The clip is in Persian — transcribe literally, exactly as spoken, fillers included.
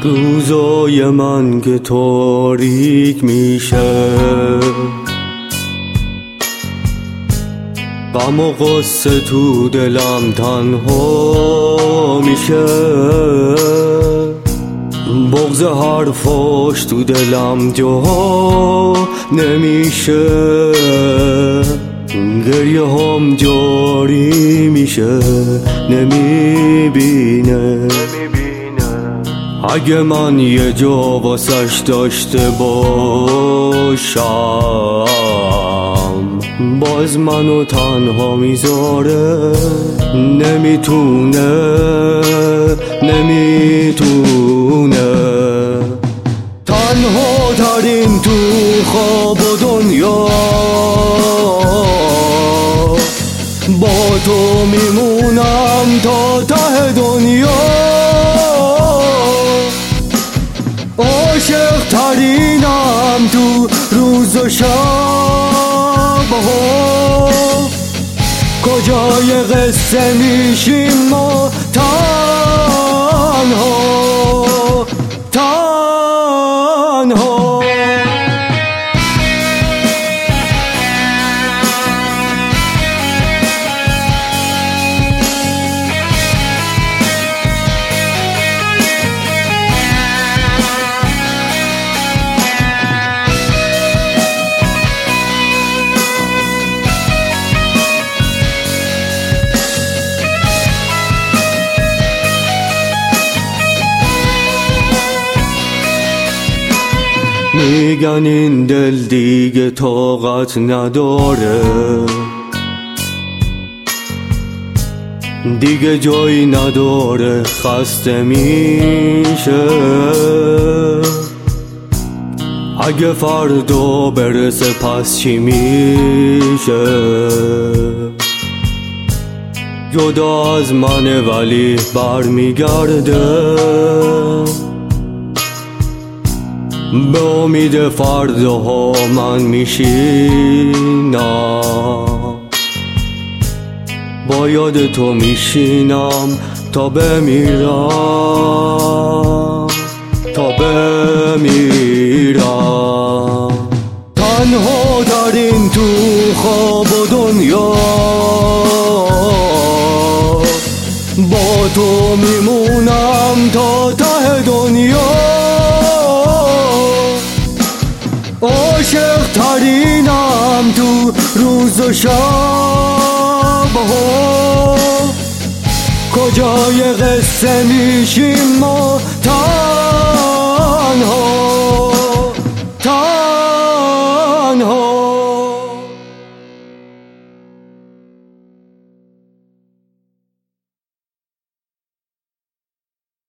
روزای من که تاریک میشه، غم و غصه تو دلم تنها میشه، بغض حرفاش تو دلم جا نمیشه، گریه هم جاری میشه نمیبینه. اگه من یه جا واسش داشته باشم، باز منو تنها میذاره، نمیتونه نمیتونه تنها ترین تو خواب و دنیا، با تو میمونم تا ته دنیا، عاشق ترینم تو روز و شب ها، کجای قصه میشیم ما تنها تنها. میگن این دل دیگه طاقت نداره، دیگه جایی نداره، خسته میشه، اگه فردا برسه پس چی میشه؟ جدا از منه ولی برمیگرده، به امید فرداها من میشینم، با یاد تو میشینم تا بمیرم تا بمیرم، تنها ترین تو خواب و دنیا، با تو میمونم تا ته دنیا، عاشق ترینم تو روز و شب ها، کجای قصه میشیم ما تا